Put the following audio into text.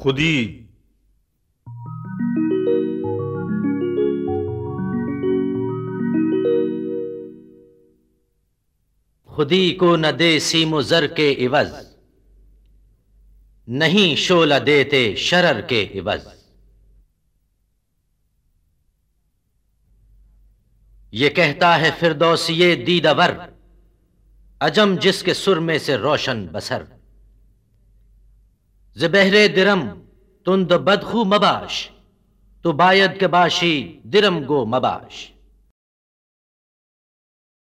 खुदी। खुदी को न दे सीमो जर के इवज, नहीं शोला देते शरर के इवज। ये कहता है फिरदौसिये दीदावर, अजम जिसके सुर में से रोशन बसर। ज़बहरे दिरम तुंद बदखू मबाश, तो बायद के बाशी दिरम गो मबाश।